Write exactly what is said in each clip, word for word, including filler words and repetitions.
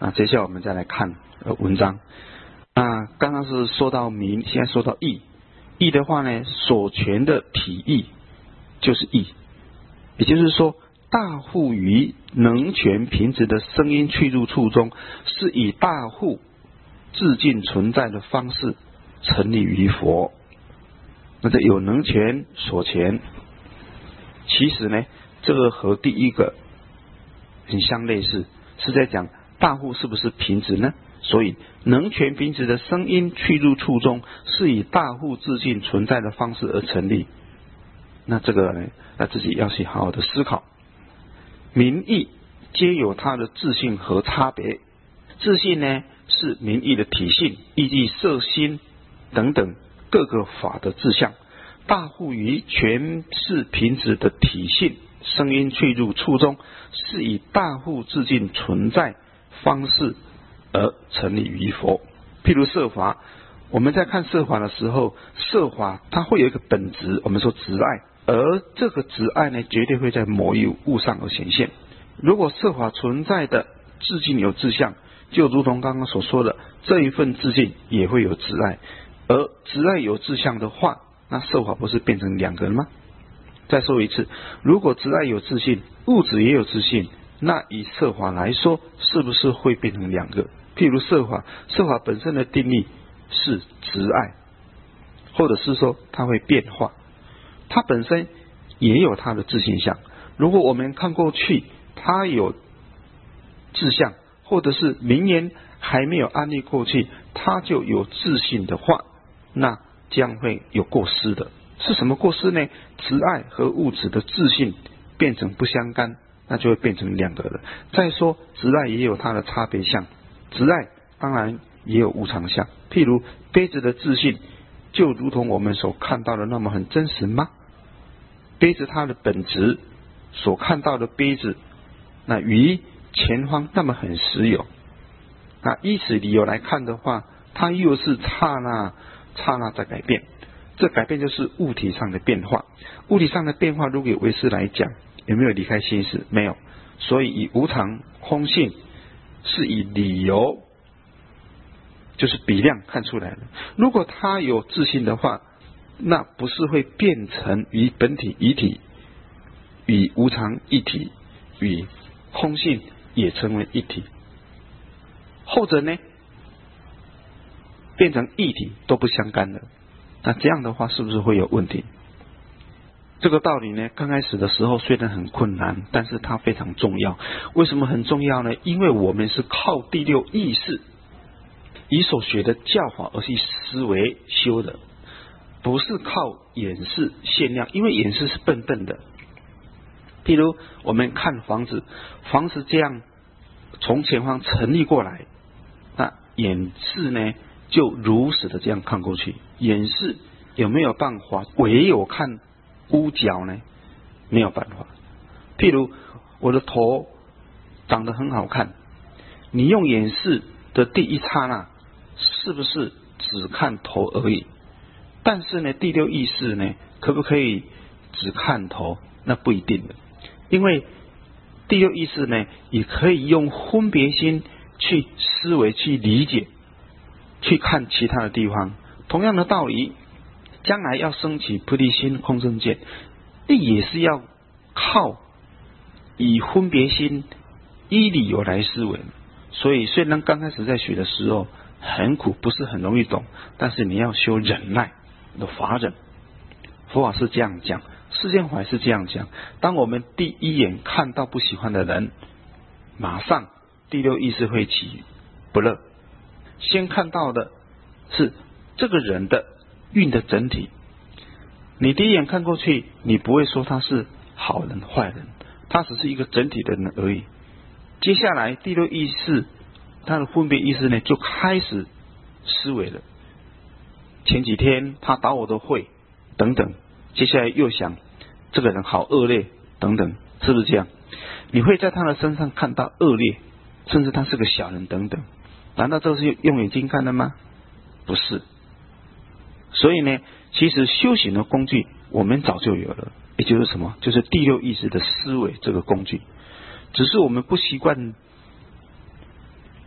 那接下来我们再来看呃文章。那刚刚是说到名，现在说到义。义的话呢，所诠的体义就是义，也就是说，大户于能诠平直的声音去入处中，是以大户自尽存在的方式成立于佛。那这有能诠所诠，其实呢，这个和第一个很相类似，是在讲大户是不是平直呢？所以能诠平直的声音去入处中，是以大户自尽存在的方式而成立。那这个呢，那自己要去好好的思考。名义皆有它的自性和差别。自性呢，是名义的体性，依据色心等等各个法的志向。大户于全是平直的体性，声音去入处中，是以大户自尽存在方式而成立于佛。譬如色法，我们在看色法的时候，色法它会有一个本质，我们说执爱，而这个执爱呢，绝对会在某一物上而显现。如果色法存在的自性有自相，就如同刚刚所说的，这一份自性也会有执爱，而执爱有自相的话，那色法不是变成两个了吗？再说一次，如果执爱有自性，物质也有自性，那以色法来说，是不是会变成两个？譬如色法，色法本身的定义是执爱，或者是说它会变化，它本身也有它的自性相。如果我们看过去，它有自相，或者是名言还没有安立过去，它就有自性的话，那将会有过失的。是什么过失呢？执爱和物质的自性变成不相干，那就会变成两个了。再说执爱也有它的差别相，执爱当然也有无常相。譬如杯子的自性就如同我们所看到的那么很真实吗？杯子它的本质所看到的杯子，那与前方那么很实有，那依此理由来看的话，它又是刹那刹那在改变。这改变就是物体上的变化。物体上的变化，如果以唯识来讲，有没有离开心识？没有。所以以无常空性是以理由，就是比量看出来的。如果它有自性的话，那不是会变成与本体一体，与无常一体，与空性也成为一体。后者呢，变成一体都不相干了。那这样的话是不是会有问题？这个道理呢，刚开始的时候虽然很困难，但是它非常重要。为什么很重要呢？因为我们是靠第六意识，以所学的教法而去思维修的，不是靠眼识限量，因为眼识是笨笨的。譬如我们看房子，房子这样从前方成立过来，那眼识呢就如实的这样看过去，眼识有没有办法唯有看屋角呢？没有办法。譬如我的头长得很好看，你用眼识的第一刹那，是不是只看头而已？但是呢，第六意识呢，可不可以只看头？那不一定的，因为第六意识呢，也可以用分别心去思维、去理解、去看其他的地方。同样的道理，将来要升起菩提心、空正见，那也是要靠以分别心、依理由来思维。所以虽然刚开始在学的时候很苦，不是很容易懂，但是你要修忍耐的法忍。佛法是这样讲，世间法是这样讲。当我们第一眼看到不喜欢的人，马上第六意识会起不乐。先看到的是这个人的运的整体，你第一眼看过去，你不会说他是好人坏人，他只是一个整体的人而已。接下来第六意识，他的分别意识呢，就开始思维了。前几天他打我的会等等，接下来又想这个人好恶劣等等，是不是这样？你会在他的身上看到恶劣，甚至他是个小人等等。难道这是用眼睛看的吗？不是。所以呢，其实修行的工具我们早就有了，也就是什么？就是第六意识的思维这个工具，只是我们不习惯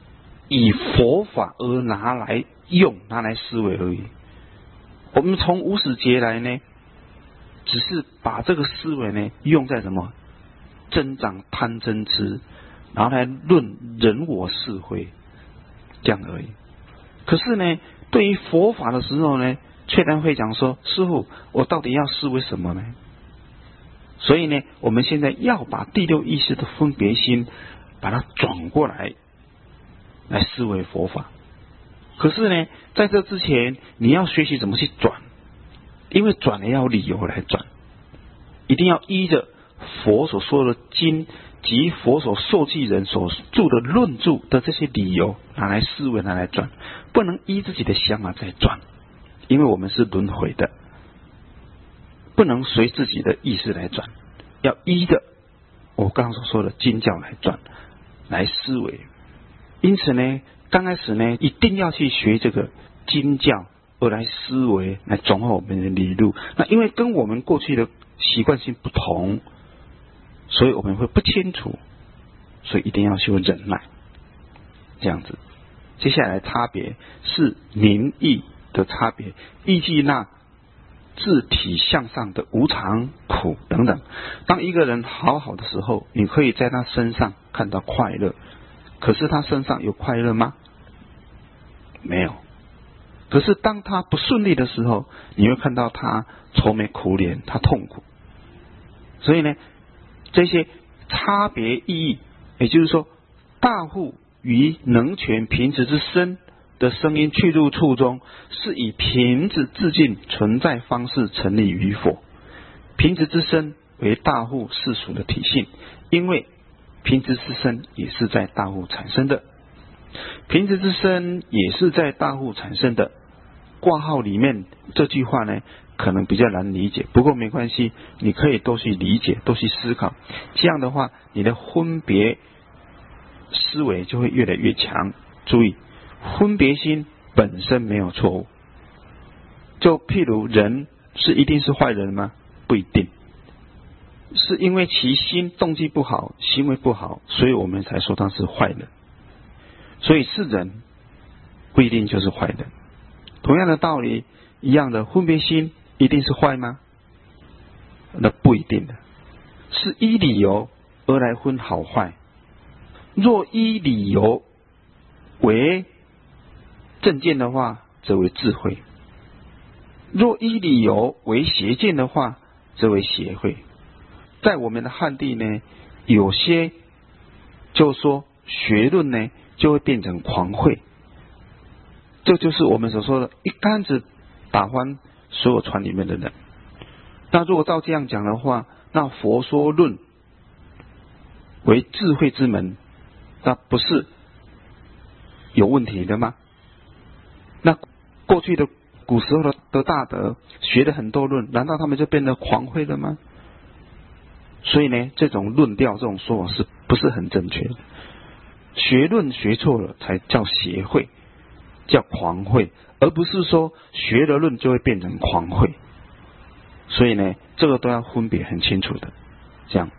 以佛法而拿来用，拿来思维而已。我们从无始劫来呢，只是把这个思维呢用在什么增长贪嗔痴，然后来论人我是非，这样而已。可是呢，对于佛法的时候呢，却然会讲说，师父，我到底要思维什么呢？所以呢，我们现在要把第六意识的分别心把它转过来来思维佛法。可是呢，在这之前你要学习怎么去转，因为转了要有理由来转，一定要依着佛所说的经及佛所受记人所著的论著的这些理由拿来思维，拿来转，不能依自己的想法在转，因为我们是轮回的，不能随自己的意识来转，要依着我刚刚所说的经教来转，来思维。因此呢，刚开始呢，一定要去学这个经教，而来思维，来总合我们的理路。那因为跟我们过去的习惯性不同，所以我们会不清楚，所以一定要修忍耐，这样子。接下来差别是名义的差别，依据那自体向上的无常、苦等等。当一个人好好的时候，你可以在他身上看到快乐，可是他身上有快乐吗？没有。可是当他不顺利的时候，你会看到他愁眉苦脸，他痛苦。所以呢，这些差别意义，也就是说，大户与能全平直之身的声音去入处中，是以平直自尽存在方式成立与否。平直之身为大户世俗的体性，因为平直之身也是在大户产生的，平直之身也是在大户产生的。挂号里面这句话呢，可能比较难理解，不过没关系，你可以多去理解，多去思考，这样的话你的分别思维就会越来越强。注意，分别心本身没有错误，就譬如人是一定是坏人吗？不一定，是因为其心动机不好，行为不好，所以我们才说他是坏人。所以是人不一定就是坏人。同样的道理，一样的，分别心一定是坏吗？那不一定的，是依理由而来分好坏。若依理由为正见的话，则为智慧；若依理由为邪见的话，则为邪慧。在我们的汉地呢，有些就说学论呢就会变成狂慧，这就是我们所说的一竿子打翻所有船里面的人。那如果照这样讲的话，那佛说论为智慧之门，那不是有问题的吗？那过去的古时候的的大德学了很多论，难道他们就变得狂慧了吗？所以呢，这种论调，这种说法是不是很正确的？学论学错了才叫邪慧，叫狂慧，而不是说学了论就会变成狂慧。所以呢，这个都要分别很清楚的，这样。